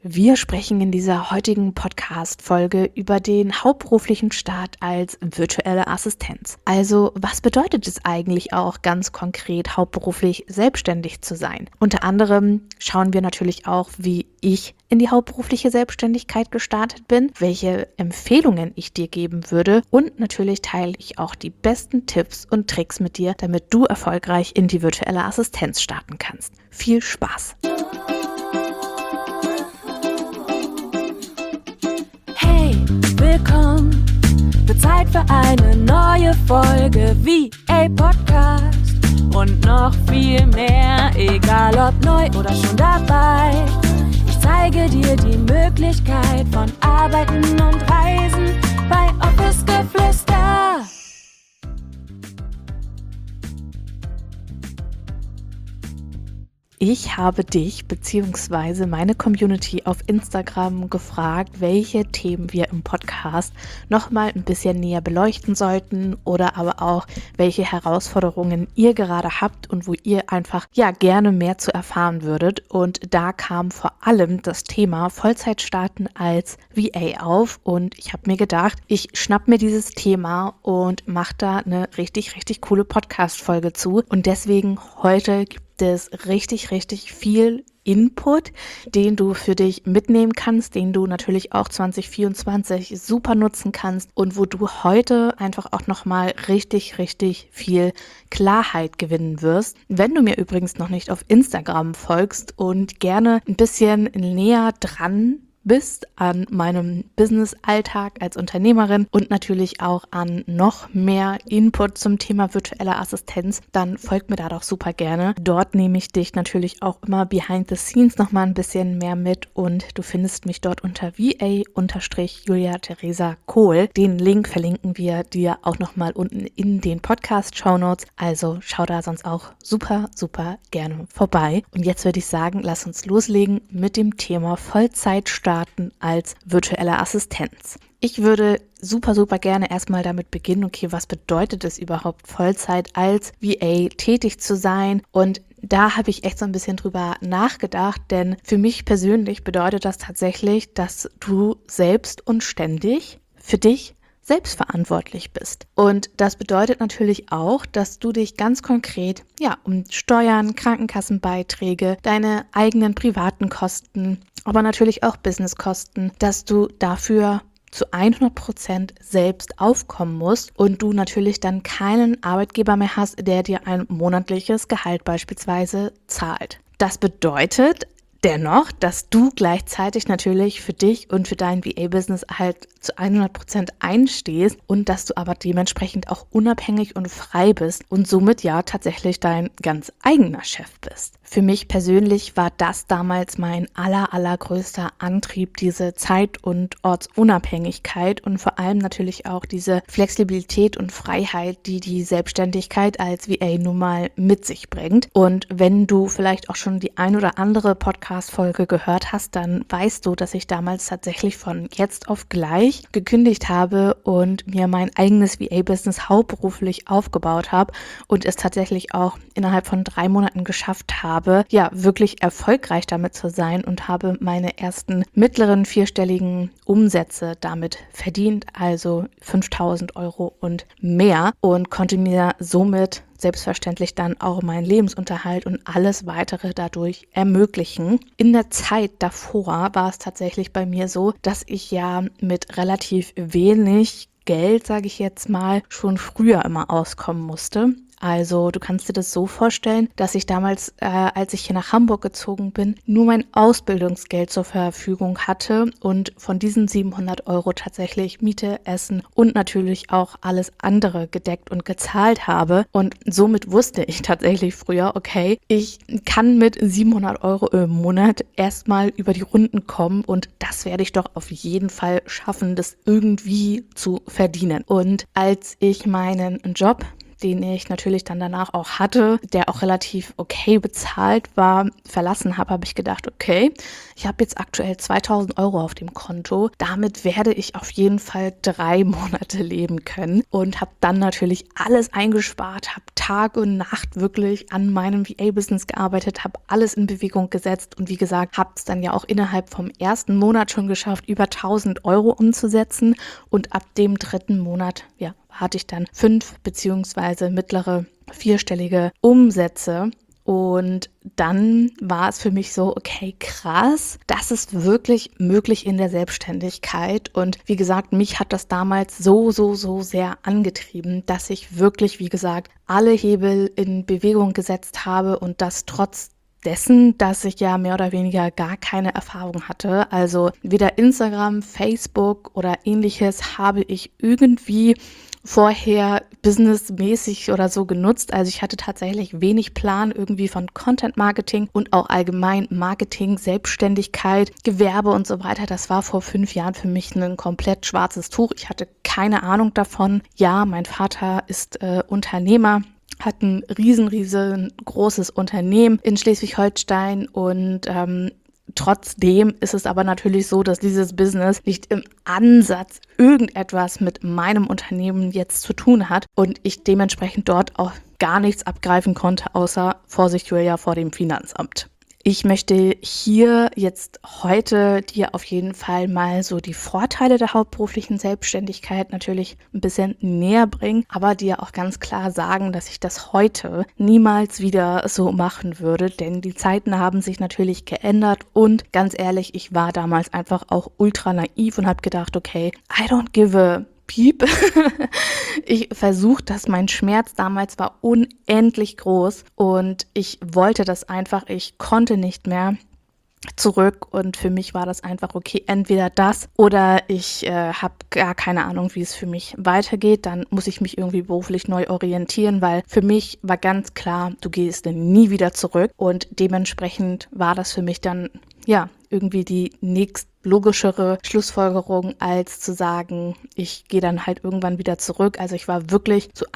Wir sprechen in dieser heutigen Podcast-Folge über den hauptberuflichen Start als virtuelle Assistenz. Also, was bedeutet es eigentlich auch ganz konkret, hauptberuflich selbstständig zu sein? Unter anderem schauen wir natürlich auch, wie ich in die hauptberufliche Selbstständigkeit gestartet bin, welche Empfehlungen ich dir geben würde und natürlich teile ich auch die besten Tipps und Tricks mit dir, damit du erfolgreich in die virtuelle Assistenz starten kannst. Viel Spaß! Willkommen, wird Zeit für eine neue Folge VA Podcast und noch viel mehr, egal ob neu oder schon dabei. Ich zeige dir die Möglichkeit von Arbeiten und Reisen bei Office Geflüster. Ich habe dich bzw. meine Community auf Instagram gefragt, welche Themen wir im Podcast nochmal ein bisschen näher beleuchten sollten oder aber auch, welche Herausforderungen ihr gerade habt und wo ihr einfach gerne mehr zu erfahren würdet. Und da kam vor allem das Thema Vollzeitstarten als VA auf und ich habe mir gedacht, ich schnapp mir dieses Thema und mache da eine richtig, richtig coole Podcast-Folge zu. Und deswegen heute gibt es richtig viel Input, den du für dich mitnehmen kannst, den du natürlich auch 2024 super nutzen kannst und wo du heute einfach auch nochmal richtig viel Klarheit gewinnen wirst. Wenn du mir übrigens noch nicht auf Instagram folgst und gerne ein bisschen näher dran bist an meinem Business-Alltag als Unternehmerin und natürlich auch an noch mehr Input zum Thema virtuelle Assistenz, dann folgt mir da doch super gerne. Dort nehme ich dich natürlich auch immer behind the scenes nochmal ein bisschen mehr mit und du findest mich dort unter VA-Julia Theresa Kohl. Den Link verlinken wir dir auch nochmal unten in den Podcast-Shownotes, also schau da sonst auch super gerne vorbei. Und jetzt würde ich sagen, lass uns loslegen mit dem Thema Vollzeit starten als virtuelle Assistenz. Ich würde super gerne erstmal damit beginnen, okay, was bedeutet es überhaupt, Vollzeit als VA tätig zu sein? Und da habe ich echt so ein bisschen drüber nachgedacht, denn für mich persönlich bedeutet das tatsächlich, dass du selbst und ständig für dich selbstverantwortlich bist. Und das bedeutet natürlich auch, dass du dich ganz konkret um Steuern, Krankenkassenbeiträge, deine eigenen privaten Kosten, aber natürlich auch Businesskosten, dass du dafür zu 100% selbst aufkommen musst und du natürlich dann keinen Arbeitgeber mehr hast, der dir ein monatliches Gehalt beispielsweise zahlt. Das bedeutet dennoch, dass du gleichzeitig natürlich für dich und für dein VA-Business halt zu 100% einstehst und dass du aber dementsprechend auch unabhängig und frei bist und somit tatsächlich dein ganz eigener Chef bist. Für mich persönlich war das damals mein allergrößter Antrieb, diese Zeit- und Ortsunabhängigkeit und vor allem natürlich auch diese Flexibilität und Freiheit, die die Selbstständigkeit als VA nun mal mit sich bringt. Und wenn du vielleicht auch schon die ein oder andere Podcast-Folge gehört hast, dann weißt du, dass ich damals tatsächlich von jetzt auf gleich gekündigt habe und mir mein eigenes VA-Business hauptberuflich aufgebaut habe und es tatsächlich auch innerhalb von 3 Monaten geschafft habe, wirklich erfolgreich damit zu sein und habe meine ersten mittleren 4-stelligen Umsätze damit verdient, also 5.000 Euro und mehr und konnte mir somit selbstverständlich dann auch meinen Lebensunterhalt und alles weitere dadurch ermöglichen. In der Zeit davor war es tatsächlich bei mir so, dass ich mit relativ wenig Geld, sage ich jetzt mal, schon früher immer auskommen musste. Also du kannst dir das so vorstellen, dass ich damals, als ich hier nach Hamburg gezogen bin, nur mein Ausbildungsgeld zur Verfügung hatte und von diesen 700 Euro tatsächlich Miete, Essen und natürlich auch alles andere gedeckt und gezahlt habe. Und somit wusste ich tatsächlich früher, okay, ich kann mit 700 Euro im Monat erstmal über die Runden kommen und das werde ich doch auf jeden Fall schaffen, das irgendwie zu verdienen. Und als ich meinen Job, den ich natürlich dann danach auch hatte, der auch relativ okay bezahlt war, verlassen habe, habe ich gedacht, okay, ich habe jetzt aktuell 2.000 Euro auf dem Konto. Damit werde ich auf jeden Fall 3 Monate leben können und habe dann natürlich alles eingespart, habe Tag und Nacht wirklich an meinem VA-Business gearbeitet, habe alles in Bewegung gesetzt und wie gesagt, habe es dann ja auch innerhalb vom ersten Monat schon geschafft, über 1.000 Euro umzusetzen und ab dem 3. Monat, hatte ich dann 5 beziehungsweise mittlere 4-stellige Umsätze. Und dann war es für mich so, okay, krass, das ist wirklich möglich in der Selbstständigkeit. Und wie gesagt, mich hat das damals so sehr angetrieben, dass ich wirklich, wie gesagt, alle Hebel in Bewegung gesetzt habe und das trotz dessen, dass ich ja mehr oder weniger gar keine Erfahrung hatte. Also weder Instagram, Facebook oder ähnliches habe ich irgendwie vorher businessmäßig oder so genutzt. Also ich hatte tatsächlich wenig Plan irgendwie von Content Marketing und auch allgemein Marketing, Selbstständigkeit, Gewerbe und so weiter. Das war vor 5 Jahren für mich ein komplett schwarzes Tuch. Ich hatte keine Ahnung davon. Ja, mein Vater ist Unternehmer, hat ein riesengroßes Unternehmen in Schleswig-Holstein und trotzdem ist es aber natürlich so, dass dieses Business nicht im Ansatz irgendetwas mit meinem Unternehmen jetzt zu tun hat und ich dementsprechend dort auch gar nichts abgreifen konnte, außer Vorsicht Julia vor dem Finanzamt. Ich möchte hier jetzt heute dir auf jeden Fall mal so die Vorteile der hauptberuflichen Selbstständigkeit natürlich ein bisschen näher bringen, aber dir auch ganz klar sagen, dass ich das heute niemals wieder so machen würde, denn die Zeiten haben sich natürlich geändert und ganz ehrlich, ich war damals einfach auch ultra naiv und habe gedacht, okay, I don't give a Piep. Ich versuche das, mein Schmerz damals war unendlich groß und ich wollte das einfach, ich konnte nicht mehr zurück und für mich war das einfach okay, entweder das oder ich habe gar keine Ahnung, wie es für mich weitergeht, dann muss ich mich irgendwie beruflich neu orientieren, weil für mich war ganz klar, du gehst nie wieder zurück und dementsprechend war das für mich dann irgendwie die nächstlogischere Schlussfolgerung, als zu sagen, ich gehe dann halt irgendwann wieder zurück. Also ich war wirklich zu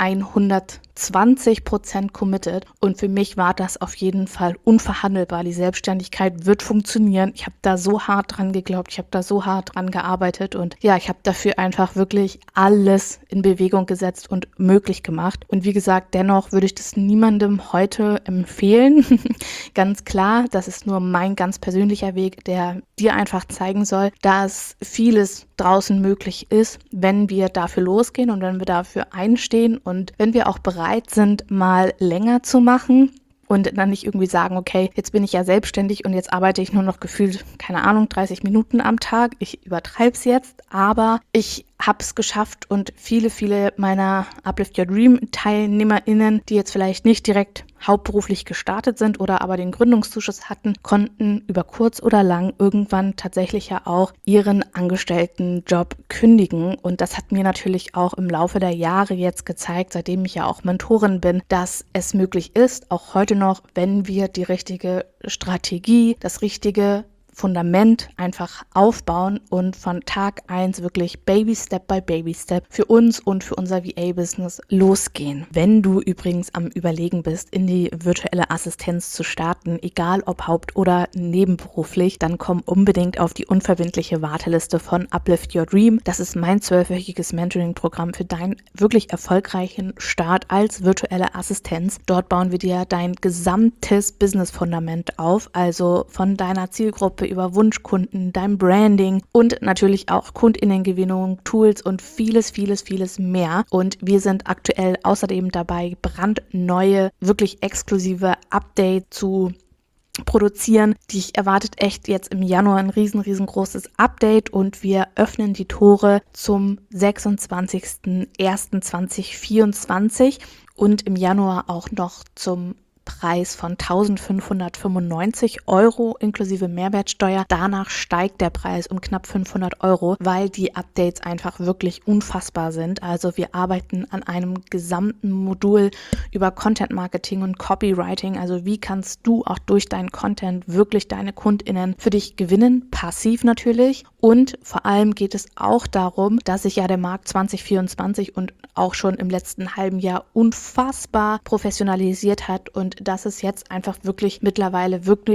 120% committed und für mich war das auf jeden Fall unverhandelbar. Die Selbstständigkeit wird funktionieren. Ich habe da so hart dran geglaubt, ich habe da so hart dran gearbeitet und ich habe dafür einfach wirklich alles in Bewegung gesetzt und möglich gemacht. Und wie gesagt, dennoch würde ich das niemandem heute empfehlen. Ganz klar, das ist nur mein ganz persönlicher Weg, der dir einfach zeigen soll, dass vieles draußen möglich ist, wenn wir dafür losgehen und wenn wir dafür einstehen und wenn wir auch bereit sind, mal länger zu machen und dann nicht irgendwie sagen, okay, jetzt bin ich ja selbstständig und jetzt arbeite ich nur noch gefühlt, 30 Minuten am Tag. Ich übertreibe es jetzt, aber ich habe es geschafft und viele meiner Uplift Your Dream TeilnehmerInnen, die jetzt vielleicht nicht direkt hauptberuflich gestartet sind oder aber den Gründungszuschuss hatten, konnten über kurz oder lang irgendwann tatsächlich ja auch ihren Angestelltenjob kündigen. Und das hat mir natürlich auch im Laufe der Jahre jetzt gezeigt, seitdem ich ja auch Mentorin bin, dass es möglich ist, auch heute noch, wenn wir die richtige Strategie, das richtige Fundament einfach aufbauen und von Tag 1 wirklich Baby Step by Baby Step für uns und für unser VA-Business losgehen. Wenn du übrigens am Überlegen bist, in die virtuelle Assistenz zu starten, egal ob haupt- oder nebenberuflich, dann komm unbedingt auf die unverbindliche Warteliste von Uplift Your Dream. Das ist mein 12-wöchiges Mentoring-Programm für deinen wirklich erfolgreichen Start als virtuelle Assistenz. Dort bauen wir dir dein gesamtes Business-Fundament auf, also von deiner Zielgruppe über Wunschkunden, dein Branding und natürlich auch KundInnengewinnung, Tools und vieles mehr. Und wir sind aktuell außerdem dabei, brandneue, wirklich exklusive Updates zu produzieren. Dich erwartet echt jetzt im Januar ein riesengroßes Update und wir öffnen die Tore zum 26.01.2024 und im Januar auch noch zum Preis von 1.595 € inklusive Mehrwertsteuer. Danach steigt der Preis um knapp 500 €, weil die Updates einfach wirklich unfassbar sind. Also wir arbeiten an einem gesamten Modul über Content Marketing und Copywriting. Also wie kannst du auch durch deinen Content wirklich deine KundInnen für dich gewinnen? Passiv natürlich. Und vor allem geht es auch darum, dass sich ja der Markt 2024 und auch schon im letzten halben Jahr unfassbar professionalisiert hat und dass es jetzt einfach wirklich mittlerweile wirklich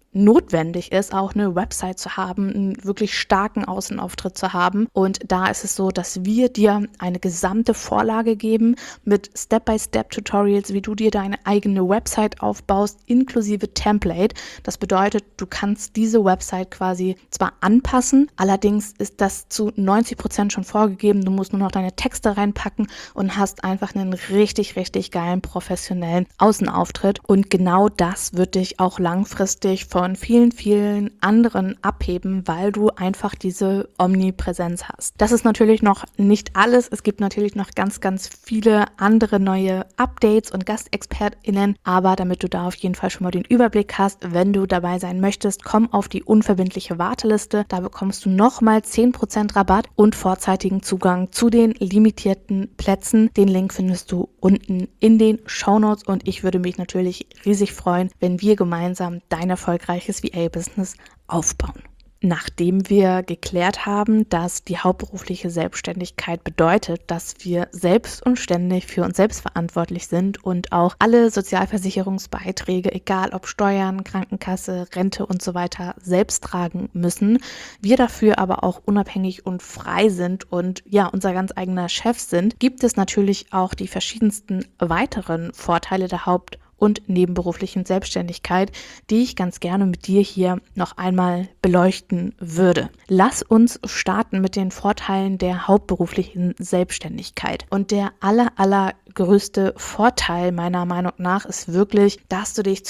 notwendig ist, auch eine Website zu haben, einen wirklich starken Außenauftritt zu haben. Und da ist es so, dass wir dir eine gesamte Vorlage geben mit Step-by-Step-Tutorials, wie du dir deine eigene Website aufbaust, inklusive Template. Das bedeutet, du kannst diese Website quasi zwar anpassen, allerdings ist das zu 90% schon vorgegeben. Du musst nur noch deine Texte reinpacken und hast einfach einen richtig, richtig geilen, professionellen Außenauftritt. Und genau das wird dich auch langfristig von vielen, vielen anderen abheben, weil du einfach diese Omnipräsenz hast. Das ist natürlich noch nicht alles. Es gibt natürlich noch ganz, ganz viele andere neue Updates und GastexpertInnen, aber damit du da auf jeden Fall schon mal den Überblick hast, wenn du dabei sein möchtest, komm auf die unverbindliche Warteliste. Da bekommst du nochmal 10% Rabatt und vorzeitigen Zugang zu den limitierten Plätzen. Den Link findest du unten in den Shownotes und ich würde mich natürlich riesig freuen, wenn wir gemeinsam dein erfolgreiches VA-Business aufbauen. Nachdem wir geklärt haben, dass die hauptberufliche Selbstständigkeit bedeutet, dass wir selbst und ständig für uns selbst verantwortlich sind und auch alle Sozialversicherungsbeiträge, egal ob Steuern, Krankenkasse, Rente und so weiter, selbst tragen müssen, wir dafür aber auch unabhängig und frei sind und ja, unser ganz eigener Chef sind, gibt es natürlich auch die verschiedensten weiteren Vorteile der und nebenberuflichen Selbstständigkeit, die ich ganz gerne mit dir hier noch einmal beleuchten würde. Lass uns starten mit den Vorteilen der hauptberuflichen Selbstständigkeit. Und der allergrößte Vorteil meiner Meinung nach ist wirklich, dass du dich zu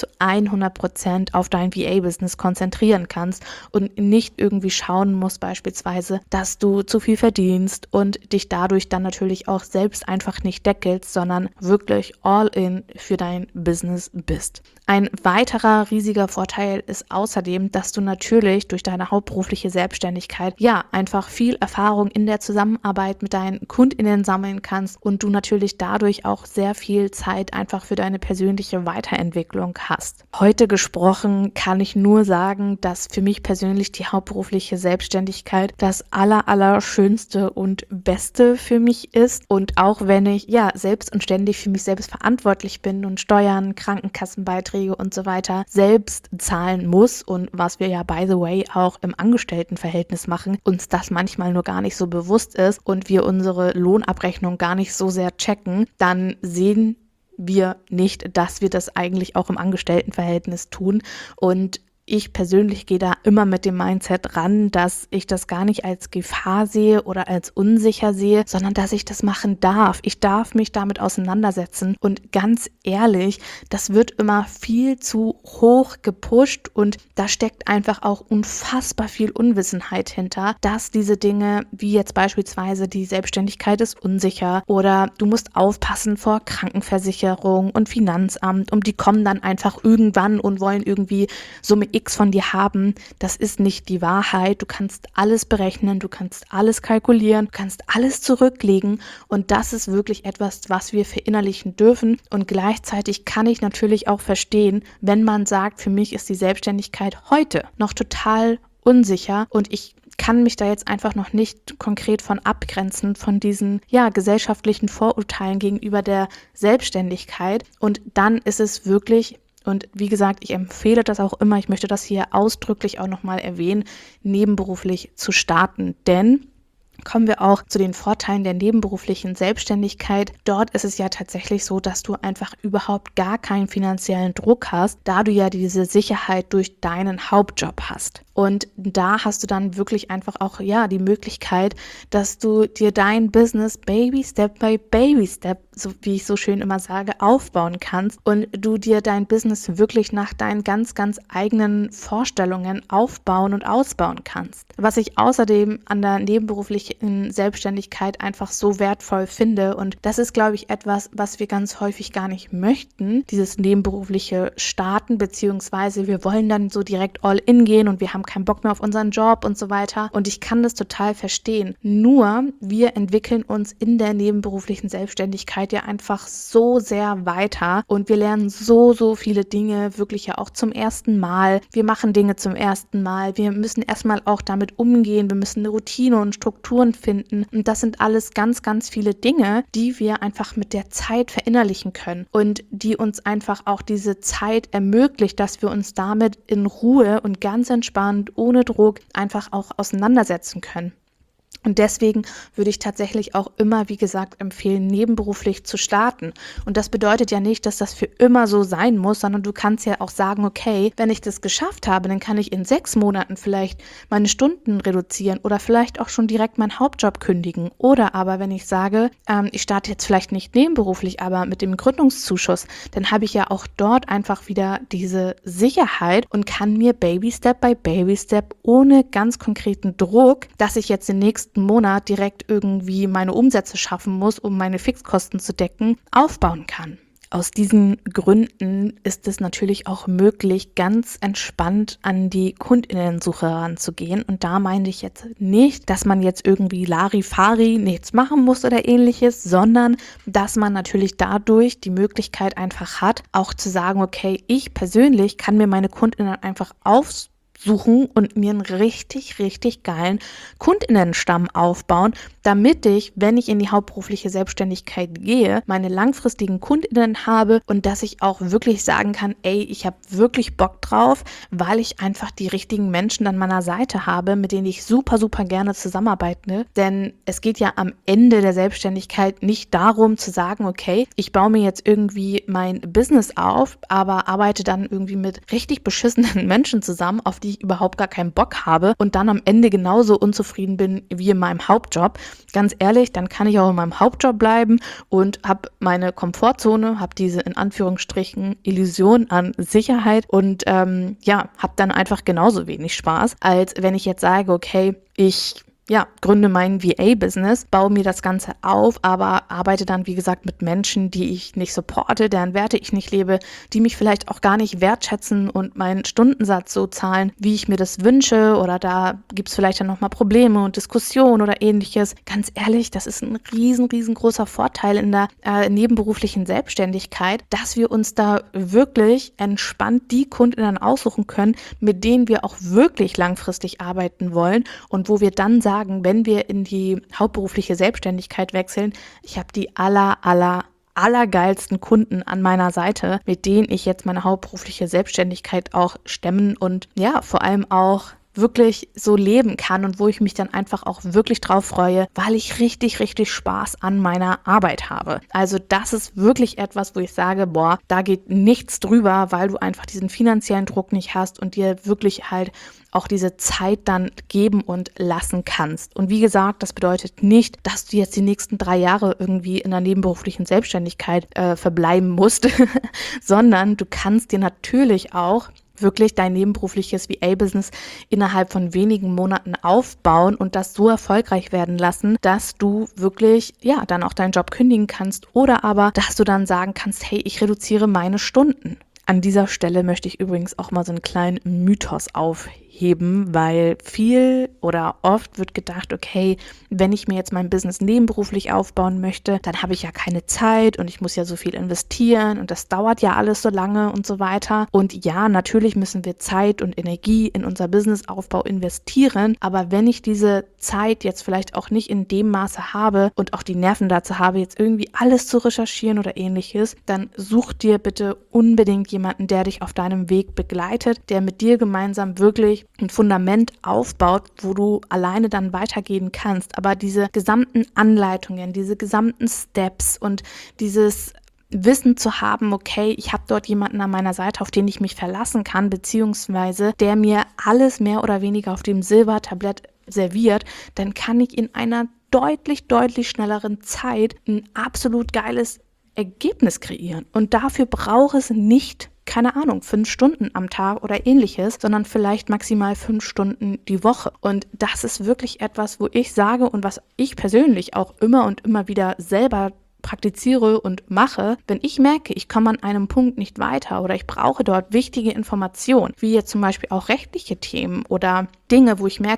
100% auf dein VA-Business konzentrieren kannst und nicht irgendwie schauen musst beispielsweise, dass du zu viel verdienst und dich dadurch dann natürlich auch selbst einfach nicht deckelst, sondern wirklich all in für dein Business bist. Ein weiterer riesiger Vorteil ist außerdem, dass du natürlich durch deine hauptberufliche Selbstständigkeit einfach viel Erfahrung in der Zusammenarbeit mit deinen KundInnen sammeln kannst und du natürlich dadurch auch sehr viel Zeit einfach für deine persönliche Weiterentwicklung hast. Heute gesprochen kann ich nur sagen, dass für mich persönlich die hauptberufliche Selbstständigkeit das allerschönste und Beste für mich ist und auch wenn ich selbst und ständig für mich selbst verantwortlich bin und Steuern, Krankenkassenbeiträge und so weiter selbst zahlen muss und was wir ja by the way auch im Angestelltenverhältnis machen, uns das manchmal nur gar nicht so bewusst ist und wir unsere Lohnabrechnung gar nicht so sehr checken, dann sehen wir nicht, dass wir das eigentlich auch im Angestelltenverhältnis tun und ich persönlich gehe da immer mit dem Mindset ran, dass ich das gar nicht als Gefahr sehe oder als unsicher sehe, sondern dass ich das machen darf. Ich darf mich damit auseinandersetzen und ganz ehrlich, das wird immer viel zu hoch gepusht und da steckt einfach auch unfassbar viel Unwissenheit hinter, dass diese Dinge, wie jetzt beispielsweise die Selbstständigkeit ist unsicher oder du musst aufpassen vor Krankenversicherung und Finanzamt und die kommen dann einfach irgendwann und wollen irgendwie Summe X von dir haben, das ist nicht die Wahrheit. Du kannst alles berechnen, du kannst alles kalkulieren, du kannst alles zurücklegen und das ist wirklich etwas, was wir verinnerlichen dürfen und gleichzeitig kann ich natürlich auch verstehen, wenn man sagt, für mich ist die Selbstständigkeit heute noch total unsicher und ich kann mich da jetzt einfach noch nicht konkret von abgrenzen, von diesen gesellschaftlichen Vorurteilen gegenüber der Selbstständigkeit und dann ist es wirklich. Und wie gesagt, ich empfehle das auch immer, ich möchte das hier ausdrücklich auch nochmal erwähnen, nebenberuflich zu starten, denn kommen wir auch zu den Vorteilen der nebenberuflichen Selbstständigkeit. Dort ist es ja tatsächlich so, dass du einfach überhaupt gar keinen finanziellen Druck hast, da du ja diese Sicherheit durch deinen Hauptjob hast. Und da hast du dann wirklich einfach auch die Möglichkeit, dass du dir dein Business Baby Step by Baby Step, so wie ich so schön immer sage, aufbauen kannst und du dir dein Business wirklich nach deinen ganz, ganz eigenen Vorstellungen aufbauen und ausbauen kannst. Was ich außerdem an der nebenberuflichen Selbstständigkeit einfach so wertvoll finde und das ist, glaube ich, etwas, was wir ganz häufig gar nicht möchten, dieses nebenberufliche Starten, beziehungsweise wir wollen dann so direkt all in gehen und wir haben keinen Bock mehr auf unseren Job und so weiter. Und ich kann das total verstehen. Nur wir entwickeln uns in der nebenberuflichen Selbstständigkeit Selbstständigkeit ja einfach so sehr weiter und wir lernen so viele Dinge wirklich ja auch zum ersten Mal. Wir machen Dinge zum ersten Mal. Wir müssen erstmal auch damit umgehen. Wir müssen eine Routine und Strukturen finden. Und das sind alles ganz viele Dinge, die wir einfach mit der Zeit verinnerlichen können und die uns einfach auch diese Zeit ermöglicht, dass wir uns damit in Ruhe und ganz entspannt, ohne Druck einfach auch auseinandersetzen können. Und deswegen würde ich tatsächlich auch immer, wie gesagt, empfehlen, nebenberuflich zu starten. Und das bedeutet ja nicht, dass das für immer so sein muss, sondern du kannst ja auch sagen, okay, wenn ich das geschafft habe, dann kann ich in 6 Monaten vielleicht meine Stunden reduzieren oder vielleicht auch schon direkt meinen Hauptjob kündigen. Oder aber, wenn ich sage, ich starte jetzt vielleicht nicht nebenberuflich, aber mit dem Gründungszuschuss, dann habe ich ja auch dort einfach wieder diese Sicherheit und kann mir Baby Step by Baby Step ohne ganz konkreten Druck, dass ich jetzt den nächsten Monat direkt irgendwie meine Umsätze schaffen muss, um meine Fixkosten zu decken, aufbauen kann. Aus diesen Gründen ist es natürlich auch möglich, ganz entspannt an die KundInnensuche ranzugehen. Und da meine ich jetzt nicht, dass man jetzt irgendwie Larifari nichts machen muss oder ähnliches, sondern dass man natürlich dadurch die Möglichkeit einfach hat, auch zu sagen, okay, ich persönlich kann mir meine KundInnen einfach suchen und mir einen richtig geilen KundInnenstamm aufbauen, damit ich, wenn ich in die hauptberufliche Selbstständigkeit gehe, meine langfristigen KundInnen habe und dass ich auch wirklich sagen kann, ey, ich habe wirklich Bock drauf, weil ich einfach die richtigen Menschen an meiner Seite habe, mit denen ich super gerne zusammenarbeite. Denn es geht ja am Ende der Selbstständigkeit nicht darum zu sagen, okay, ich baue mir jetzt irgendwie mein Business auf, aber arbeite dann irgendwie mit richtig beschissenen Menschen zusammen, auf die ich überhaupt gar keinen Bock habe und dann am Ende genauso unzufrieden bin wie in meinem Hauptjob. Ganz ehrlich, dann kann ich auch in meinem Hauptjob bleiben und habe meine Komfortzone, habe diese in Anführungsstrichen Illusion an Sicherheit und habe dann einfach genauso wenig Spaß, als wenn ich jetzt sage, okay, ich gründe mein VA-Business, baue mir das Ganze auf, aber arbeite dann, wie gesagt, mit Menschen, die ich nicht supporte, deren Werte ich nicht lebe, die mich vielleicht auch gar nicht wertschätzen und meinen Stundensatz so zahlen, wie ich mir das wünsche, oder da gibt es vielleicht dann nochmal Probleme und Diskussionen oder ähnliches. Ganz ehrlich, das ist ein riesengroßer Vorteil in der nebenberuflichen Selbstständigkeit, dass wir uns da wirklich entspannt die Kundinnen aussuchen können, mit denen wir auch wirklich langfristig arbeiten wollen und wo wir dann sagen, wenn wir in die hauptberufliche Selbstständigkeit wechseln, ich habe die allergeilsten Kunden an meiner Seite, mit denen ich jetzt meine hauptberufliche Selbstständigkeit auch stemmen und vor allem auch wirklich so leben kann und wo ich mich dann einfach auch wirklich drauf freue, weil ich richtig Spaß an meiner Arbeit habe. Also das ist wirklich etwas, wo ich sage, da geht nichts drüber, weil du einfach diesen finanziellen Druck nicht hast und dir wirklich halt auch diese Zeit dann geben und lassen kannst. Und wie gesagt, das bedeutet nicht, dass du jetzt die nächsten 3 Jahre irgendwie in der nebenberuflichen Selbstständigkeit verbleiben musst, sondern du kannst dir natürlich auch wirklich dein nebenberufliches VA-Business innerhalb von wenigen Monaten aufbauen und das so erfolgreich werden lassen, dass du wirklich dann auch deinen Job kündigen kannst oder aber, dass du dann sagen kannst, hey, ich reduziere meine Stunden. An dieser Stelle möchte ich übrigens auch mal so einen kleinen Mythos aufheben, weil viel oder oft wird gedacht, okay, wenn ich mir jetzt mein Business nebenberuflich aufbauen möchte, dann habe ich ja keine Zeit und ich muss ja so viel investieren und das dauert ja alles so lange und so weiter. Und ja, natürlich müssen wir Zeit und Energie in unser Businessaufbau investieren, aber wenn ich diese Zeit jetzt vielleicht auch nicht in dem Maße habe und auch die Nerven dazu habe, jetzt irgendwie alles zu recherchieren oder ähnliches, dann such dir bitte unbedingt jemanden, der dich auf deinem Weg begleitet, der mit dir gemeinsam wirklich ein Fundament aufbaut, wo du alleine dann weitergehen kannst. Aber diese gesamten Anleitungen, diese gesamten Steps und dieses Wissen zu haben, okay, ich habe dort jemanden an meiner Seite, auf den ich mich verlassen kann, beziehungsweise der mir alles mehr oder weniger auf dem Silbertablett serviert, dann kann ich in einer deutlich schnelleren Zeit ein absolut geiles Ergebnis kreieren. Und dafür braucht es nicht, 5 Stunden am Tag oder ähnliches, sondern vielleicht maximal 5 Stunden die Woche. Und das ist wirklich etwas, wo ich sage und was ich persönlich auch immer und immer wieder selber praktiziere und mache, wenn ich merke, ich komme an einem Punkt nicht weiter oder ich brauche dort wichtige Informationen, wie jetzt zum Beispiel auch rechtliche Themen oder Dinge, wo ich merke,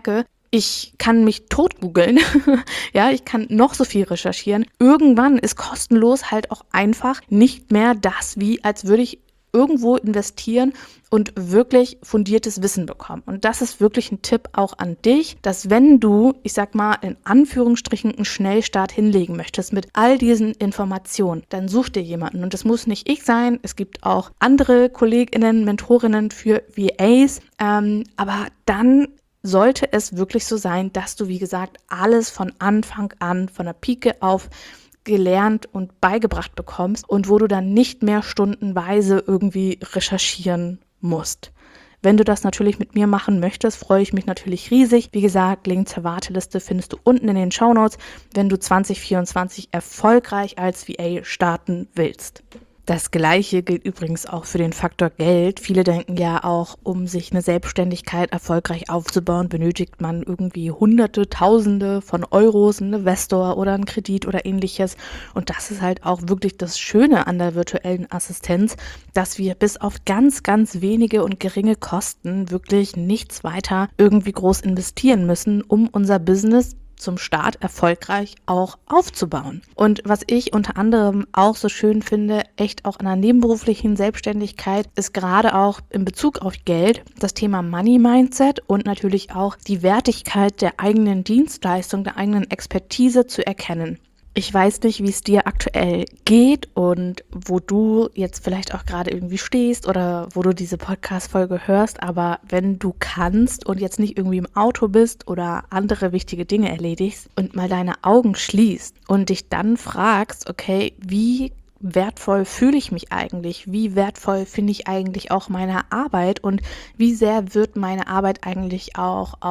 ich kann mich tot googeln, ja, ich kann noch so viel recherchieren. Irgendwann ist kostenlos halt auch einfach nicht mehr das, wie als würde ich irgendwo investieren und wirklich fundiertes Wissen bekommen. Und das ist wirklich ein Tipp auch an dich, dass wenn du, ich sag mal, in Anführungsstrichen einen Schnellstart hinlegen möchtest mit all diesen Informationen, dann such dir jemanden. Und das muss nicht ich sein, es gibt auch andere KollegInnen, Mentorinnen für VAs, aber dann sollte es wirklich so sein, dass du, wie gesagt, alles von Anfang an, von der Pike auf gelernt und beigebracht bekommst und wo du dann nicht mehr stundenweise irgendwie recherchieren musst. Wenn du das natürlich mit mir machen möchtest, freue ich mich natürlich riesig. Wie gesagt, Link zur Warteliste findest du unten in den Shownotes, wenn du 2024 erfolgreich als VA starten willst. Das Gleiche gilt übrigens auch für den Faktor Geld. Viele denken ja auch, um sich eine Selbstständigkeit erfolgreich aufzubauen, benötigt man irgendwie Hunderte, Tausende von Euros, einen Investor oder einen Kredit oder ähnliches. Und das ist halt auch wirklich das Schöne an der virtuellen Assistenz, dass wir bis auf ganz, ganz wenige und geringe Kosten wirklich nichts weiter irgendwie groß investieren müssen, um unser Business zum Start erfolgreich auch aufzubauen. Und was ich unter anderem auch so schön finde, echt auch in einer nebenberuflichen Selbstständigkeit, ist gerade auch in Bezug auf Geld das Thema Money Mindset und natürlich auch die Wertigkeit der eigenen Dienstleistung, der eigenen Expertise zu erkennen. Ich weiß nicht, wie es dir aktuell geht und wo du jetzt vielleicht auch gerade irgendwie stehst oder wo du diese Podcast-Folge hörst, aber wenn du kannst und jetzt nicht irgendwie im Auto bist oder andere wichtige Dinge erledigst und mal deine Augen schließt und dich dann fragst, okay, wie wertvoll fühle ich mich eigentlich? Wie wertvoll finde ich eigentlich auch meine Arbeit und wie sehr wird meine Arbeit eigentlich auch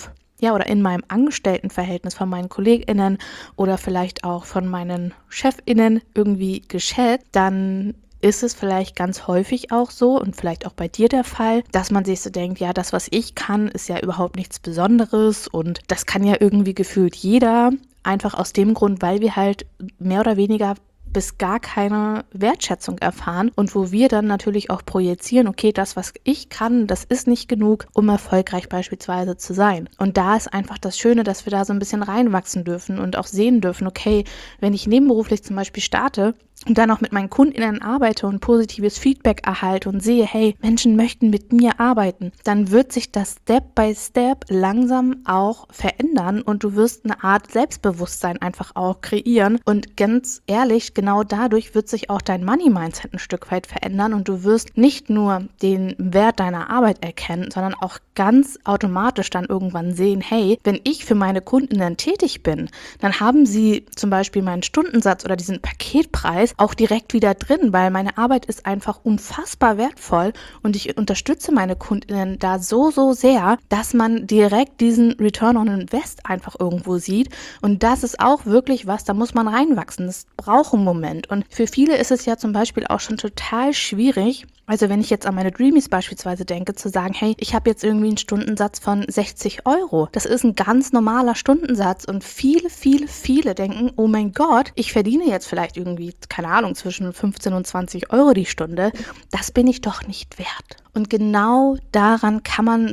oder in meinem Angestelltenverhältnis von meinen KollegInnen oder vielleicht auch von meinen ChefInnen irgendwie geschätzt, dann ist es vielleicht ganz häufig auch so und vielleicht auch bei dir der Fall, dass man sich so denkt, ja, das, was ich kann, ist ja überhaupt nichts Besonderes und das kann ja irgendwie gefühlt jeder, einfach aus dem Grund, weil wir halt mehr oder weniger bis gar keine Wertschätzung erfahren und wo wir dann natürlich auch projizieren, okay, das, was ich kann, das ist nicht genug, um erfolgreich beispielsweise zu sein. Und da ist einfach das Schöne, dass wir da so ein bisschen reinwachsen dürfen und auch sehen dürfen, okay, wenn ich nebenberuflich zum Beispiel starte und dann auch mit meinen KundInnen arbeite und positives Feedback erhalte und sehe, hey, Menschen möchten mit mir arbeiten, dann wird sich das Step by Step langsam auch verändern und du wirst eine Art Selbstbewusstsein einfach auch kreieren und ganz ehrlich, genau dadurch wird sich auch dein Money-Mindset ein Stück weit verändern und du wirst nicht nur den Wert deiner Arbeit erkennen, sondern auch ganz automatisch dann irgendwann sehen, hey, wenn ich für meine KundInnen tätig bin, dann haben sie zum Beispiel meinen Stundensatz oder diesen Paketpreis auch direkt wieder drin, weil meine Arbeit ist einfach unfassbar wertvoll und ich unterstütze meine KundInnen da so sehr, dass man direkt diesen Return on Invest einfach irgendwo sieht und das ist auch wirklich was, da muss man reinwachsen, das braucht einen Moment und für viele ist es ja zum Beispiel auch schon total schwierig, also wenn ich jetzt an meine Dreamies beispielsweise denke, zu sagen, hey, ich habe jetzt irgendwie einen Stundensatz von 60 €. Das ist ein ganz normaler Stundensatz und viele denken, oh mein Gott, ich verdiene jetzt vielleicht irgendwie, keine Ahnung, zwischen 15 und 20 € die Stunde. Das bin ich doch nicht wert. Und genau daran kann man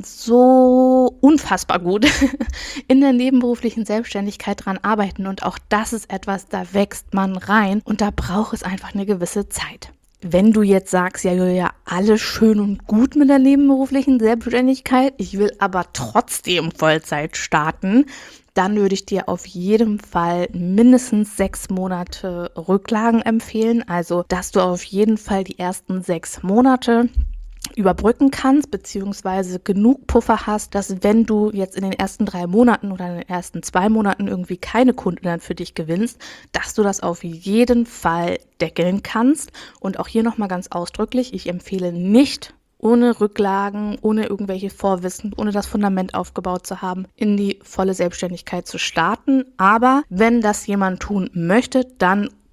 so unfassbar gut in der nebenberuflichen Selbstständigkeit dran arbeiten und auch das ist etwas, da wächst man rein und da braucht es einfach eine gewisse Zeit. Wenn du jetzt sagst, ja, Julia, alles schön und gut mit der nebenberuflichen Selbstständigkeit, ich will aber trotzdem Vollzeit starten, dann würde ich dir auf jeden Fall mindestens 6 Monate Rücklagen empfehlen. Also, dass du auf jeden Fall die ersten 6 Monate überbrücken kannst, beziehungsweise genug Puffer hast, dass wenn du jetzt in den ersten 3 Monaten oder in den ersten 2 Monaten irgendwie keine Kunden für dich gewinnst, dass du das auf jeden Fall deckeln kannst. Und auch hier nochmal ganz ausdrücklich, ich empfehle nicht, ohne Rücklagen, ohne irgendwelche Vorwissen, ohne das Fundament aufgebaut zu haben, in die volle Selbstständigkeit zu starten. Aber wenn das jemand tun möchte, dann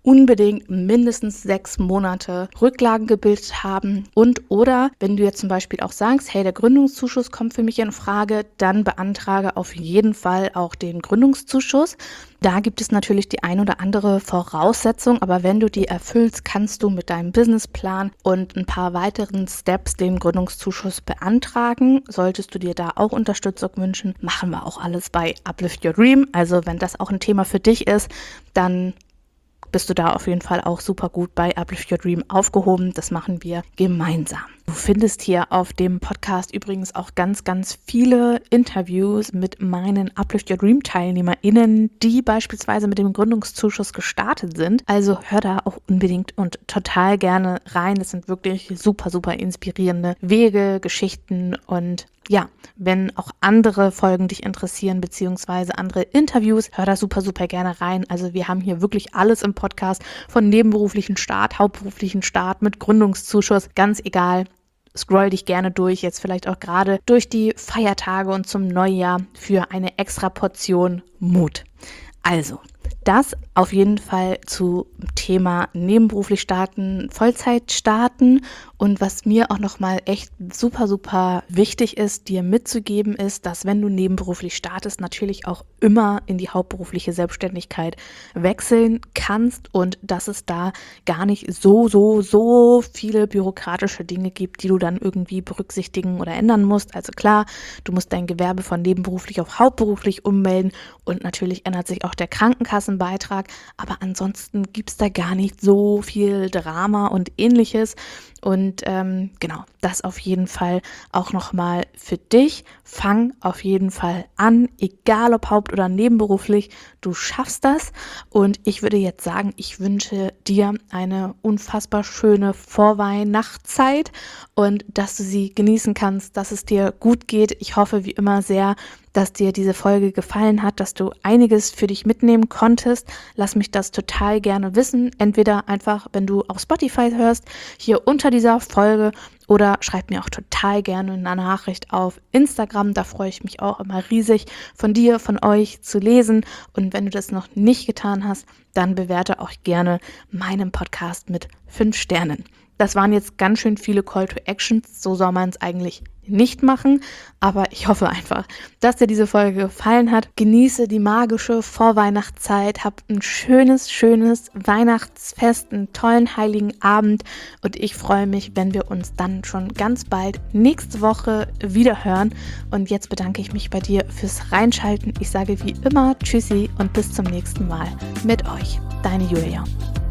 unbedingt mindestens 6 Monate Rücklagen gebildet haben oder wenn du jetzt zum Beispiel auch sagst, hey, der Gründungszuschuss kommt für mich in Frage, dann beantrage auf jeden Fall auch den Gründungszuschuss. Da gibt es natürlich die ein oder andere Voraussetzung, aber wenn du die erfüllst, kannst du mit deinem Businessplan und ein paar weiteren Steps den Gründungszuschuss beantragen. Solltest du dir da auch Unterstützung wünschen, machen wir auch alles bei Uplift Your Dream. Also wenn das auch ein Thema für dich ist, dann bist du da auf jeden Fall auch super gut bei Uplift Your Dream aufgehoben. Das machen wir gemeinsam. Du findest hier auf dem Podcast übrigens auch ganz, ganz viele Interviews mit meinen Uplift Your Dream TeilnehmerInnen, die beispielsweise mit dem Gründungszuschuss gestartet sind. Also hör da auch unbedingt und total gerne rein. Das sind wirklich super, super inspirierende Wege, Geschichten und ja, wenn auch andere Folgen dich interessieren, beziehungsweise andere Interviews, hör da super, super gerne rein. Also wir haben hier wirklich alles im Podcast, von nebenberuflichen Start, hauptberuflichen Start mit Gründungszuschuss, ganz egal. Scroll dich gerne durch, jetzt vielleicht auch gerade durch die Feiertage und zum Neujahr für eine extra Portion Mut. Also, das auf jeden Fall zu Thema nebenberuflich starten, Vollzeit starten. Und was mir auch nochmal echt super, super wichtig ist, dir mitzugeben, ist, dass wenn du nebenberuflich startest, natürlich auch immer in die hauptberufliche Selbstständigkeit wechseln kannst und dass es da gar nicht so viele bürokratische Dinge gibt, die du dann irgendwie berücksichtigen oder ändern musst. Also klar, du musst dein Gewerbe von nebenberuflich auf hauptberuflich ummelden und natürlich ändert sich auch der Krankenkassenbeitrag, aber ansonsten gibt es da gar nicht so viel Drama und Ähnliches. Und genau, das auf jeden Fall auch nochmal für dich. Fang auf jeden Fall an, egal ob haupt- oder nebenberuflich, du schaffst das. Und ich würde jetzt sagen, ich wünsche dir eine unfassbar schöne Vorweihnachtszeit und dass du sie genießen kannst, dass es dir gut geht. Ich hoffe wie immer sehr, dass dir diese Folge gefallen hat, dass du einiges für dich mitnehmen konntest. Lass mich das total gerne wissen. Entweder einfach, wenn du auf Spotify hörst, hier unter dieser Folge oder schreib mir auch total gerne eine Nachricht auf Instagram. Da freue ich mich auch immer riesig, von dir, von euch zu lesen. Und wenn du das noch nicht getan hast, dann bewerte auch gerne meinen Podcast mit 5 Sternen. Das waren jetzt ganz schön viele Call to Actions, so soll man es eigentlich nicht machen, aber ich hoffe einfach, dass dir diese Folge gefallen hat. Genieße die magische Vorweihnachtszeit, hab ein schönes Weihnachtsfest, einen tollen heiligen Abend und ich freue mich, wenn wir uns dann schon ganz bald nächste Woche wieder hören. Und jetzt bedanke ich mich bei dir fürs Reinschalten. Ich sage wie immer Tschüssi und bis zum nächsten Mal mit euch. Deine Julia.